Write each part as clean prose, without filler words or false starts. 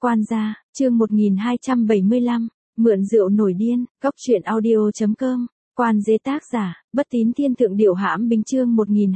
Quan gia, chương 1275, mượn rượu nổi điên, góc truyện audio.com, Quan Dế tác giả, Bất Tín Thiên Thượng Điệu Hãm Binh chương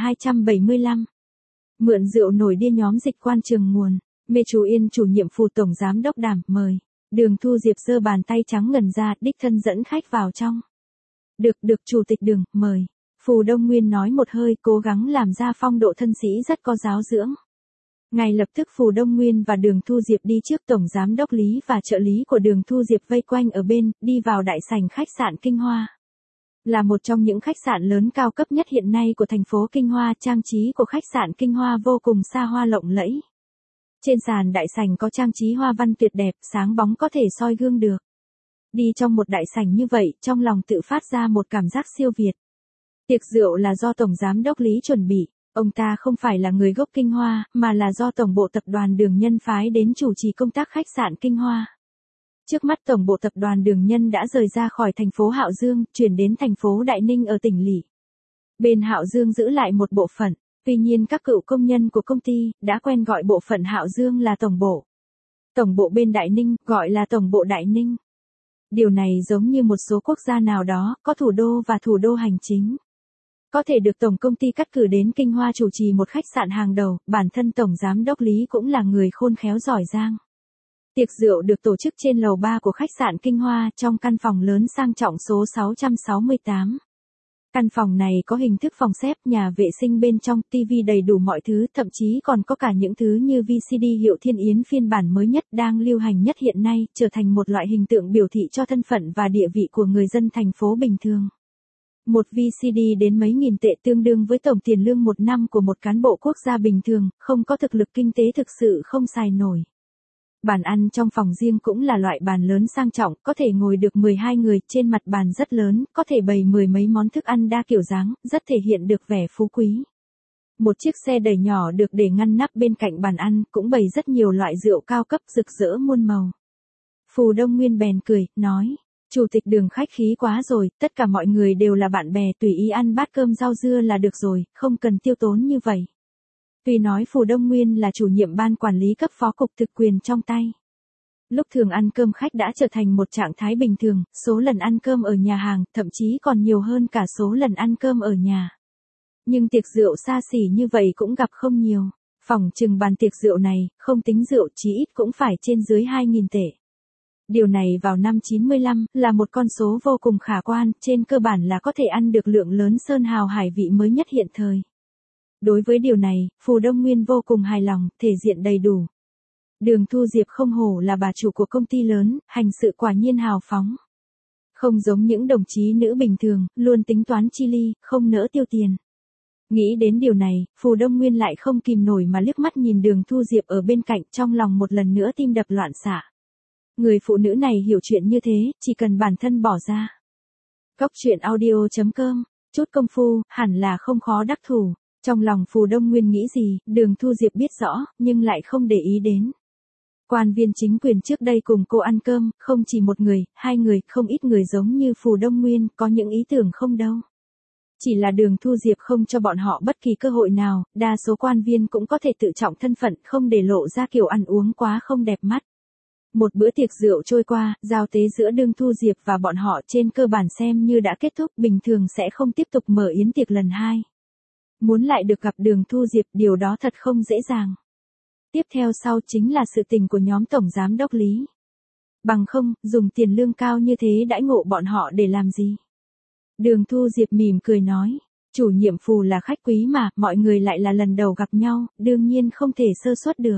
1275. Mượn rượu nổi điên nhóm dịch quan trường nguồn, Mê Chú Yên chủ nhiệm phủ tổng giám đốc đảm, mời. Đường Thu Diệp giơ bàn tay trắng ngần ra, đích thân dẫn khách vào trong. Được chủ tịch Đường, mời. Phù Đông Nguyên nói một hơi, cố gắng làm ra phong độ thân sĩ rất có giáo dưỡng. Ngay lập tức Phù Đông Nguyên và Đường Thu Diệp đi trước tổng giám đốc Lý và trợ lý của Đường Thu Diệp vây quanh ở bên, đi vào đại sảnh khách sạn Kinh Hoa. Là một trong những khách sạn lớn cao cấp nhất hiện nay của thành phố Kinh Hoa, trang trí của khách sạn Kinh Hoa vô cùng xa hoa lộng lẫy. Trên sàn đại sảnh có trang trí hoa văn tuyệt đẹp, sáng bóng có thể soi gương được. Đi trong một đại sảnh như vậy, trong lòng tự phát ra một cảm giác siêu việt. Tiệc rượu là do tổng giám đốc Lý chuẩn bị. Ông ta không phải là người gốc Kinh Hoa, mà là do tổng bộ tập đoàn Đường Nhân phái đến chủ trì công tác khách sạn Kinh Hoa. Trước mắt tổng bộ tập đoàn Đường Nhân đã rời ra khỏi thành phố Hạo Dương, chuyển đến thành phố Đại Ninh ở tỉnh Lỵ. Bên Hạo Dương giữ lại một bộ phận, tuy nhiên các cựu công nhân của công ty đã quen gọi bộ phận Hạo Dương là tổng bộ. Tổng bộ bên Đại Ninh gọi là tổng bộ Đại Ninh. Điều này giống như một số quốc gia nào đó, có thủ đô và thủ đô hành chính. Có thể được tổng công ty cắt cử đến Kinh Hoa chủ trì một khách sạn hàng đầu, bản thân tổng giám đốc Lý cũng là người khôn khéo giỏi giang. Tiệc rượu được tổ chức trên lầu 3 của khách sạn Kinh Hoa trong căn phòng lớn sang trọng số 668. Căn phòng này có hình thức phòng xếp, nhà vệ sinh bên trong, tivi đầy đủ mọi thứ, thậm chí còn có cả những thứ như VCD hiệu Thiên Yến phiên bản mới nhất đang lưu hành nhất hiện nay, trở thành một loại hình tượng biểu thị cho thân phận và địa vị của người dân thành phố bình thường. Một VCD đến mấy nghìn tệ tương đương với tổng tiền lương một năm của một cán bộ quốc gia bình thường, không có thực lực kinh tế thực sự không xài nổi. Bàn ăn trong phòng riêng cũng là loại bàn lớn sang trọng, có thể ngồi được 12 người, trên mặt bàn rất lớn, có thể bày mười mấy món thức ăn đa kiểu dáng, rất thể hiện được vẻ phú quý. Một chiếc xe đẩy nhỏ được để ngăn nắp bên cạnh bàn ăn, cũng bày rất nhiều loại rượu cao cấp rực rỡ muôn màu. Phù Đông Nguyên bèn cười, nói. Chủ tịch Đường khách khí quá rồi, tất cả mọi người đều là bạn bè, tùy ý ăn bát cơm rau dưa là được rồi, không cần tiêu tốn như vậy. Tuy nói Phù Đông Nguyên là chủ nhiệm ban quản lý cấp phó cục thực quyền trong tay. Lúc thường ăn cơm khách đã trở thành một trạng thái bình thường, số lần ăn cơm ở nhà hàng, thậm chí còn nhiều hơn cả số lần ăn cơm ở nhà. Nhưng tiệc rượu xa xỉ như vậy cũng gặp không nhiều. Phỏng chừng bàn tiệc rượu này, không tính rượu chí ít cũng phải trên dưới 2.000 tệ. Điều này vào năm 95 là một con số vô cùng khả quan, trên cơ bản là có thể ăn được lượng lớn sơn hào hải vị mới nhất hiện thời. Đối với điều này, Phù Đông Nguyên vô cùng hài lòng, thể diện đầy đủ. Đường Thu Diệp không hổ là bà chủ của công ty lớn, hành sự quả nhiên hào phóng. Không giống những đồng chí nữ bình thường, luôn tính toán chi ly, không nỡ tiêu tiền. Nghĩ đến điều này, Phù Đông Nguyên lại không kìm nổi mà liếc mắt nhìn Đường Thu Diệp ở bên cạnh, trong lòng một lần nữa tim đập loạn xạ. Người phụ nữ này hiểu chuyện như thế, chỉ cần bản thân bỏ ra. Góc truyện audio.com, chút công phu, hẳn là không khó đắc thủ. Trong lòng Phù Đông Nguyên nghĩ gì, Đường Thu Diệp biết rõ, nhưng lại không để ý đến. Quan viên chính quyền trước đây cùng cô ăn cơm, không chỉ một người, hai người, không ít người giống như Phù Đông Nguyên, có những ý tưởng không đâu. Chỉ là Đường Thu Diệp không cho bọn họ bất kỳ cơ hội nào, đa số quan viên cũng có thể tự trọng thân phận, không để lộ ra kiểu ăn uống quá không đẹp mắt. Một bữa tiệc rượu trôi qua, giao tế giữa Đường Thu Diệp và bọn họ trên cơ bản xem như đã kết thúc, bình thường sẽ không tiếp tục mở yến tiệc lần hai. Muốn lại được gặp Đường Thu Diệp, điều đó thật không dễ dàng. Tiếp theo sau chính là sự tình của nhóm tổng giám đốc Lý. Bằng không, dùng tiền lương cao như thế đãi ngộ bọn họ để làm gì? Đường Thu Diệp mỉm cười nói, chủ nhiệm Phù là khách quý mà, mọi người lại là lần đầu gặp nhau, đương nhiên không thể sơ suất được.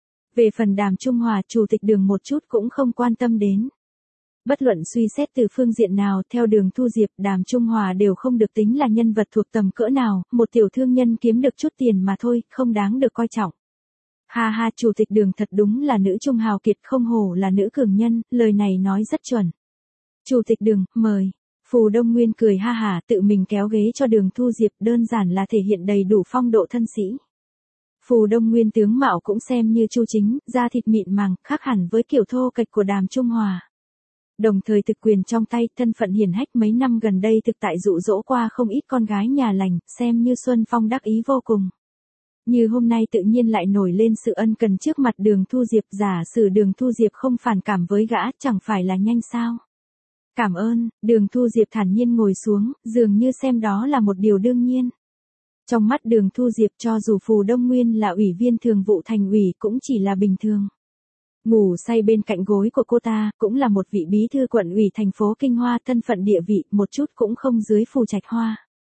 Về phần Đàm Trung Hòa, chủ tịch Đường một chút cũng không quan tâm đến. Bất luận suy xét từ phương diện nào, theo Đường Thu Diệp, Đàm Trung Hòa đều không được tính là nhân vật thuộc tầm cỡ nào, một tiểu thương nhân kiếm được chút tiền mà thôi, không đáng được coi trọng. Ha ha, chủ tịch Đường thật đúng là nữ trung hào kiệt, không hổ là nữ cường nhân, lời này nói rất chuẩn. Chủ tịch Đường, mời. Phù Đông Nguyên cười ha hả, tự mình kéo ghế cho Đường Thu Diệp, đơn giản là thể hiện đầy đủ phong độ thân sĩ. Phù Đông Nguyên tướng mạo cũng xem như chu chính, da thịt mịn màng, khác hẳn với kiểu thô kệch của Đàm Trung Hòa. Đồng thời thực quyền trong tay, thân phận hiển hách mấy năm gần đây thực tại dụ dỗ qua không ít con gái nhà lành, xem như Xuân Phong đắc ý vô cùng. Như hôm nay tự nhiên lại nổi lên sự ân cần trước mặt Đường Thu Diệp, giả sử Đường Thu Diệp không phản cảm với gã, chẳng phải là nhanh sao? Cảm ơn, Đường Thu Diệp thản nhiên ngồi xuống, dường như xem đó là một điều đương nhiên. Trong mắt Đường Thu Diệp cho dù Phù Đông Nguyên là ủy viên thường vụ thành ủy cũng chỉ là bình thường. Ngủ say bên cạnh gối của cô ta, cũng là một vị bí thư quận ủy thành phố Kinh Hoa, thân phận địa vị một chút cũng không dưới Phù Trạch Hoa.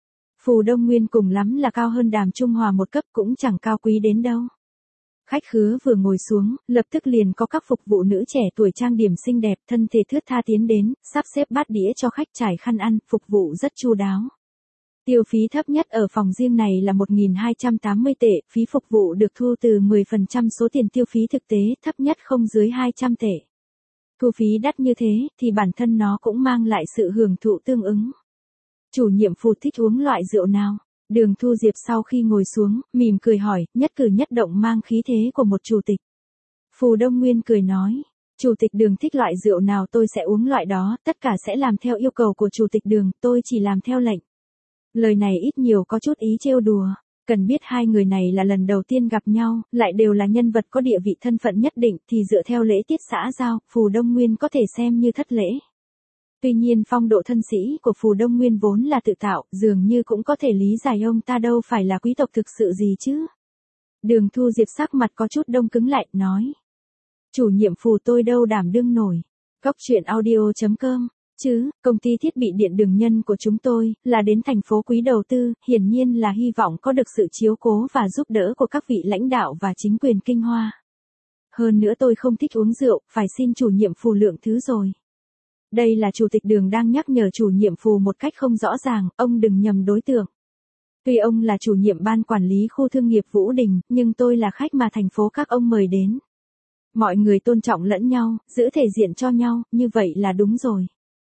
Phù Đông Nguyên cùng lắm là cao hơn Đàm Trung Hòa một cấp, cũng chẳng cao quý đến đâu. Khách khứa vừa ngồi xuống, lập tức liền có các phục vụ nữ trẻ tuổi trang điểm xinh đẹp, thân thể thướt tha tiến đến, sắp xếp bát đĩa cho khách, trải khăn ăn, phục vụ rất chu đáo. Tiêu phí thấp nhất ở phòng riêng này là 1.280 tệ, phí phục vụ được thu từ 10% số tiền tiêu phí thực tế, thấp nhất không dưới 200 tệ. Thu phí đắt như thế, thì bản thân nó cũng mang lại sự hưởng thụ tương ứng. Chủ nhiệm Phù thích uống loại rượu nào? Đường Thu Diệp sau khi ngồi xuống, mỉm cười hỏi, nhất cử nhất động mang khí thế của một chủ tịch. Phù Đông Nguyên cười nói, Chủ tịch Đường thích loại rượu nào tôi sẽ uống loại đó, tất cả sẽ làm theo yêu cầu của Chủ tịch Đường, tôi chỉ làm theo lệnh. Lời này ít nhiều có chút ý trêu đùa. Cần biết hai người này là lần đầu tiên gặp nhau, lại đều là nhân vật có địa vị thân phận nhất định, thì dựa theo lễ tiết xã giao, Phù Đông Nguyên có thể xem như thất lễ. Tuy nhiên phong độ thân sĩ của Phù Đông Nguyên vốn là tự tạo, dường như cũng có thể lý giải ông ta đâu phải là quý tộc thực sự gì chứ. Đường Thu Diệp sắc mặt có chút đông cứng lại, nói. Chủ nhiệm Phù tôi đâu đảm đương nổi. Cóc truyện audio.com Chứ, công ty thiết bị điện Đường Nhân của chúng tôi, là đến thành phố Quý đầu tư, hiển nhiên là hy vọng có được sự chiếu cố và giúp đỡ của các vị lãnh đạo và chính quyền Kinh Hoa. Hơn nữa tôi không thích uống rượu, phải xin chủ nhiệm Phù lượng thứ rồi. Đây là Chủ tịch Đường đang nhắc nhở chủ nhiệm Phù một cách không rõ ràng, ông đừng nhầm đối tượng. Tuy ông là chủ nhiệm ban quản lý khu thương nghiệp Vũ Đình, nhưng tôi là khách mà thành phố các ông mời đến. Mọi người tôn trọng lẫn nhau, giữ thể diện cho nhau, như vậy là đúng rồi.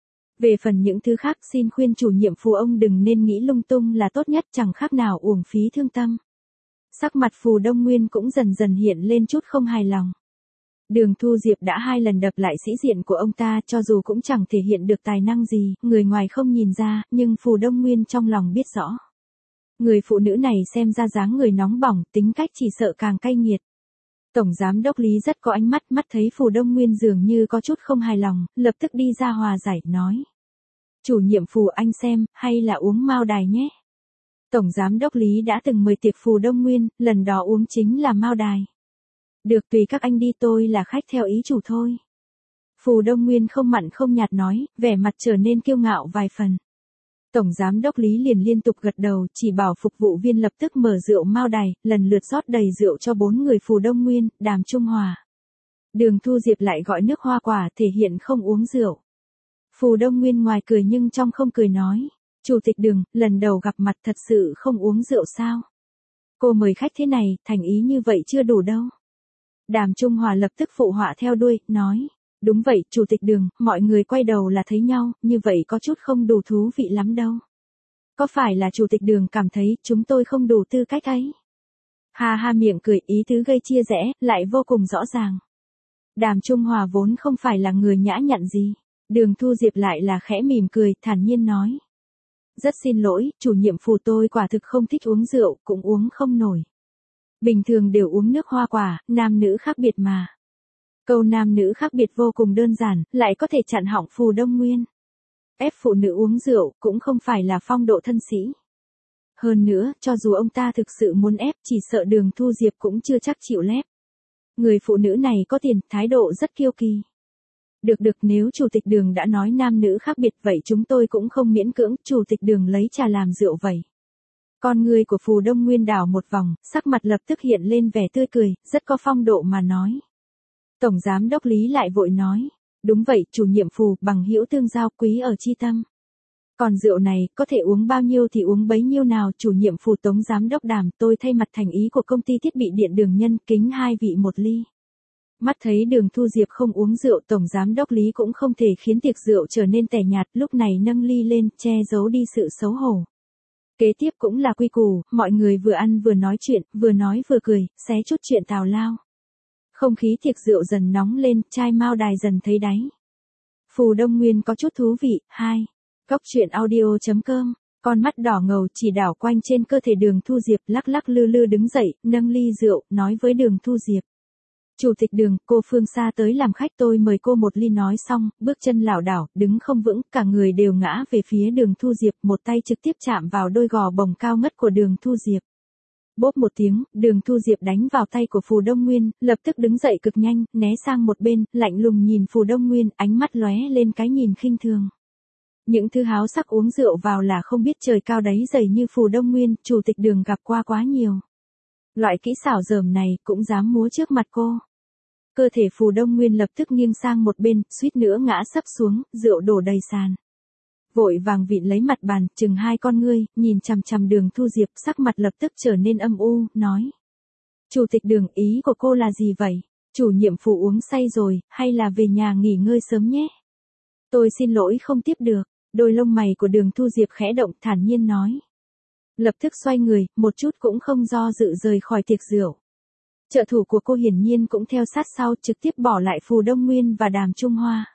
Về phần những thứ khác, xin khuyên chủ nhiệm Phù ông đừng nên nghĩ lung tung là tốt nhất, chẳng khác nào uổng phí thương tâm. Sắc mặt Phù Đông Nguyên cũng dần dần hiện lên chút không hài lòng. Đường Thu Diệp đã 2 lần đập lại sĩ diện của ông ta, cho dù cũng chẳng thể hiện được tài năng gì, người ngoài không nhìn ra, nhưng Phù Đông Nguyên trong lòng biết rõ. Người phụ nữ này xem ra dáng người nóng bỏng, tính cách chỉ sợ càng cay nghiệt. Tổng giám đốc Lý rất có ánh mắt, mắt thấy Phù Đông Nguyên dường như có chút không hài lòng, lập tức đi ra hòa giải, nói. Chủ nhiệm Phù anh xem, hay là uống Mao Đài nhé. Tổng giám đốc Lý đã từng mời tiệc Phù Đông Nguyên, lần đó uống chính là Mao Đài. Được, tùy các anh đi, tôi là khách theo ý chủ thôi. Phù Đông Nguyên không mặn không nhạt nói, vẻ mặt trở nên kiêu ngạo vài phần. Tổng giám đốc Lý liền liên tục gật đầu, chỉ bảo phục vụ viên lập tức mở rượu Mao Đài, lần lượt rót đầy rượu cho 4 người Phù Đông Nguyên, Đàm Trung Hòa. Đường Thu Diệp lại gọi nước hoa quả, thể hiện không uống rượu. Phù Đông Nguyên ngoài cười nhưng trong không cười nói, Chủ tịch Đường, lần đầu gặp mặt thật sự không uống rượu sao? Cô mời khách thế này, thành ý như vậy chưa đủ đâu. Đàm Trung Hòa lập tức phụ họa theo đuôi, nói, đúng vậy, Chủ tịch Đường, mọi người quay đầu là thấy nhau, như vậy có chút không đủ thú vị lắm đâu. Có phải là Chủ tịch Đường cảm thấy chúng tôi không đủ tư cách ấy? Ha ha, miệng cười, ý tứ gây chia rẽ, lại vô cùng rõ ràng. Đàm Trung Hòa vốn không phải là người nhã nhặn gì. Đường Thu Diệp lại là khẽ mỉm cười, thản nhiên nói. Rất xin lỗi, chủ nhiệm Phù tôi quả thực không thích uống rượu, cũng uống không nổi. Bình thường đều uống nước hoa quả, nam nữ khác biệt mà. Câu nam nữ khác biệt vô cùng đơn giản, lại có thể chặn họng Phù Đông Nguyên. Ép phụ nữ uống rượu, cũng không phải là phong độ thân sĩ. Hơn nữa, cho dù ông ta thực sự muốn ép, chỉ sợ Đường Thu Diệp cũng chưa chắc chịu lép. Người phụ nữ này có tiền, thái độ rất kiêu kỳ. Được, nếu Chủ tịch Đường đã nói nam nữ khác biệt vậy chúng tôi cũng không miễn cưỡng, Chủ tịch Đường lấy trà làm rượu vậy. Con người của Phù Đông Nguyên đảo một vòng, sắc mặt lập tức hiện lên vẻ tươi cười, rất có phong độ mà nói. Tổng giám đốc Lý lại vội nói, đúng vậy, chủ nhiệm Phù, bằng hữu tương giao, quý ở chi tâm. Còn rượu này, có thể uống bao nhiêu thì uống bấy nhiêu nào, chủ nhiệm Phù Tống giám đốc Đàm, tôi thay mặt thành ý của công ty thiết bị điện Đường Nhân, kính 2 vị một ly. Mắt thấy Đường Thu Diệp không uống rượu, tổng giám đốc Lý cũng không thể khiến tiệc rượu trở nên tẻ nhạt, lúc này nâng ly lên, che giấu đi sự xấu hổ. Kế tiếp cũng là quy củ, mọi người vừa ăn vừa nói chuyện, vừa nói vừa cười, xé chút chuyện tào lao. Không khí tiệc rượu dần nóng lên, chai Mao Đài dần thấy đáy. Phù Đông Nguyên có chút thú vị. 2. Cóc truyện audio.com Con mắt đỏ ngầu chỉ đảo quanh trên cơ thể Đường Thu Diệp, lắc lắc lư lư đứng dậy, nâng ly rượu, nói với Đường Thu Diệp. Chủ tịch Đường, cô Phương Sa tới làm khách, tôi mời cô một ly. Nói xong, bước chân lảo đảo, đứng không vững, cả người đều ngã về phía Đường Thu Diệp, một tay trực tiếp chạm vào đôi gò bồng cao ngất của Đường Thu Diệp. Bốp một tiếng, Đường Thu Diệp đánh vào tay của Phù Đông Nguyên, lập tức đứng dậy cực nhanh, né sang một bên, lạnh lùng nhìn Phù Đông Nguyên, ánh mắt lóe lên cái nhìn khinh thường. Những thứ háo sắc uống rượu vào là không biết trời cao đáy dày như Phù Đông Nguyên, chủ tịch Đường gặp qua quá nhiều. Loại kỹ xảo dởm này cũng dám múa trước mặt cô. Cơ thể Phù Đông Nguyên lập tức nghiêng sang một bên, suýt nữa ngã sấp xuống, rượu đổ đầy sàn. Vội vàng vịn lấy mặt bàn, chừng hai con ngươi, nhìn chằm chằm Đường Thu Diệp, sắc mặt lập tức trở nên âm u, nói. Chủ tịch Đường, ý của cô là gì vậy? Chủ nhiệm Phù uống say rồi, hay là về nhà nghỉ ngơi sớm nhé? Tôi xin lỗi không tiếp được. Đôi lông mày của Đường Thu Diệp khẽ động, thản nhiên nói. Lập tức xoay người, một chút cũng không do dự rời khỏi tiệc rượu. Trợ thủ của cô hiển nhiên cũng theo sát sau, trực tiếp bỏ lại Phù Đông Nguyên và Đàm Trung Hoa.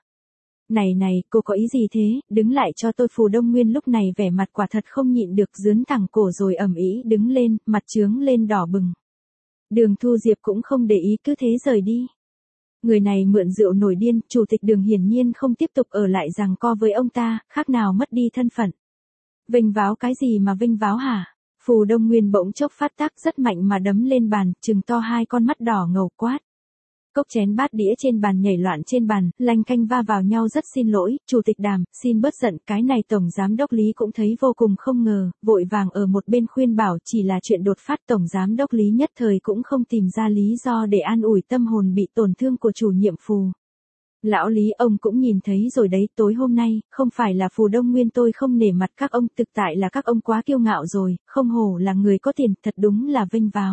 Này, cô có ý gì thế, đứng lại cho tôi. Phù Đông Nguyên lúc này vẻ mặt quả thật không nhịn được, dướn thẳng cổ rồi ầm ĩ đứng lên, mặt trướng lên đỏ bừng. Đường Thu Diệp cũng không để ý, cứ thế rời đi. Người này mượn rượu nổi điên, chủ tịch Đường hiển nhiên không tiếp tục ở lại giằng co với ông ta, khác nào mất đi thân phận. Vênh váo cái gì mà vênh váo hả? Phù Đông Nguyên bỗng chốc phát tác rất mạnh mà đấm lên bàn, trừng to hai con mắt đỏ ngầu quát. Cốc chén bát đĩa trên bàn nhảy loạn trên bàn, lanh canh va vào nhau. Rất xin lỗi, chủ tịch Đàm, xin bớt giận. Cái này tổng giám đốc Lý cũng thấy vô cùng không ngờ, vội vàng ở một bên khuyên bảo chỉ là chuyện đột phát. Tổng giám đốc Lý nhất thời cũng không tìm ra lý do để an ủi tâm hồn bị tổn thương của chủ nhiệm Phù. Lão Lý, ông cũng nhìn thấy rồi đấy, tối hôm nay, không phải là Phù Đông Nguyên tôi không nể mặt các ông, thực tại là các ông quá kiêu ngạo rồi, không hổ là người có tiền, thật đúng là vênh váo.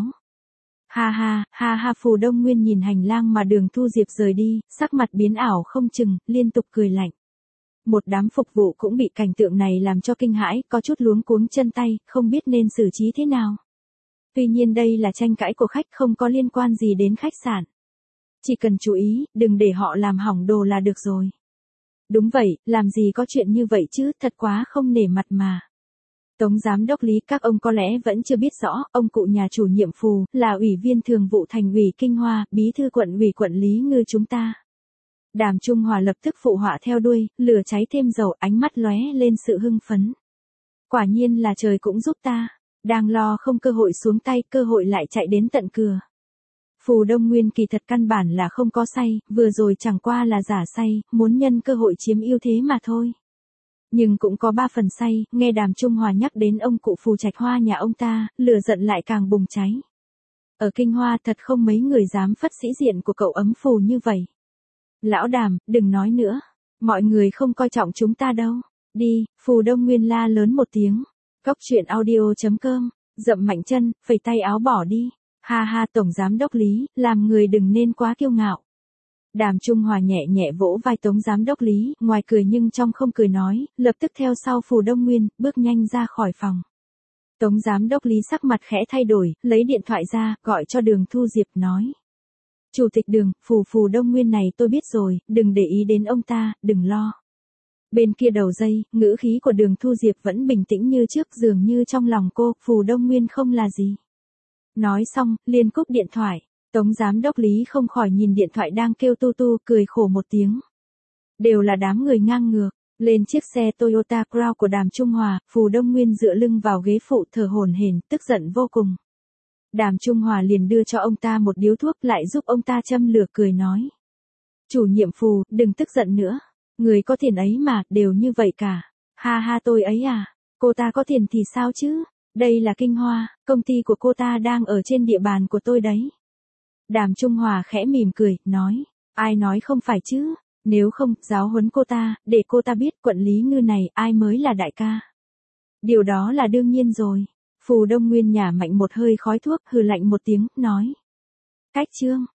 Ha ha, Phù Đông Nguyên nhìn hành lang mà Đường Thu Diệp rời đi, sắc mặt biến ảo không chừng, liên tục cười lạnh. Một đám phục vụ cũng bị cảnh tượng này làm cho kinh hãi, có chút luống cuống chân tay, không biết nên xử trí thế nào. Tuy nhiên đây là tranh cãi của khách, không có liên quan gì đến khách sạn. Chỉ cần chú ý, đừng để họ làm hỏng đồ là được rồi. Đúng vậy, làm gì có chuyện như vậy chứ, thật quá không nể mặt mà. Tống giám đốc Lý, các ông có lẽ vẫn chưa biết rõ, ông cụ nhà chủ nhiệm Phù, là ủy viên thường vụ thành ủy Kinh Hoa, bí thư quận ủy quận Lý Ngư chúng ta. Đàm Trung Hòa lập tức phụ họa theo đuôi, lửa cháy thêm dầu, ánh mắt lóe lên sự hưng phấn. Quả nhiên là trời cũng giúp ta, đang lo không cơ hội xuống tay, cơ hội lại chạy đến tận cửa. Phù Đông Nguyên kỳ thật căn bản là không có say, vừa rồi chẳng qua là giả say, muốn nhân cơ hội chiếm ưu thế mà thôi. Nhưng cũng có 3 phần say, nghe Đàm Trung Hòa nhắc đến ông cụ Phù Trạch Hoa nhà ông ta, lửa giận lại càng bùng cháy. Ở Kinh Hoa thật không mấy người dám phất sĩ diện của cậu ấm Phù như vậy. Lão Đàm, đừng nói nữa, mọi người không coi trọng chúng ta đâu. Đi, Phù Đông Nguyên la lớn một tiếng. Cốc truyện audio.com, dậm mạnh chân, phẩy tay áo bỏ đi. Ha, tổng giám đốc Lý, làm người đừng nên quá kiêu ngạo. Đàm Trung Hòa nhẹ nhẹ vỗ vai Tống giám đốc Lý, ngoài cười nhưng trong không cười nói, lập tức theo sau Phù Đông Nguyên, bước nhanh ra khỏi phòng. Tống giám đốc Lý sắc mặt khẽ thay đổi, lấy điện thoại ra, gọi cho Đường Thu Diệp nói. Chủ tịch Đường, Phù Đông Nguyên này tôi biết rồi, đừng để ý đến ông ta, đừng lo. Bên kia đầu dây, ngữ khí của Đường Thu Diệp vẫn bình tĩnh như trước, dường như trong lòng cô, Phù Đông Nguyên không là gì. Nói xong, liền cúp điện thoại. Tống giám đốc Lý không khỏi nhìn điện thoại đang kêu tu tu, cười khổ một tiếng. Đều là đám người ngang ngược. Lên chiếc xe Toyota Crown của Đàm Trung Hòa, Phù Đông Nguyên dựa lưng vào ghế phụ thở hổn hển, tức giận vô cùng. Đàm Trung Hòa liền đưa cho ông ta một điếu thuốc, lại giúp ông ta châm lửa, cười nói. Chủ nhiệm Phù, đừng tức giận nữa. Người có tiền ấy mà, đều như vậy cả. Ha, tôi ấy à, cô ta có tiền thì sao chứ? Đây là Kinh Hoa, công ty của cô ta đang ở trên địa bàn của tôi đấy. Đàm Trung Hòa khẽ mỉm cười, nói. Ai nói không phải chứ? Nếu không, giáo huấn cô ta, để cô ta biết quận Lý Ngư này ai mới là đại ca. Điều đó là đương nhiên rồi. Phù Đông Nguyên nhả mạnh một hơi khói thuốc, hừ lạnh một tiếng, nói. Cách chương.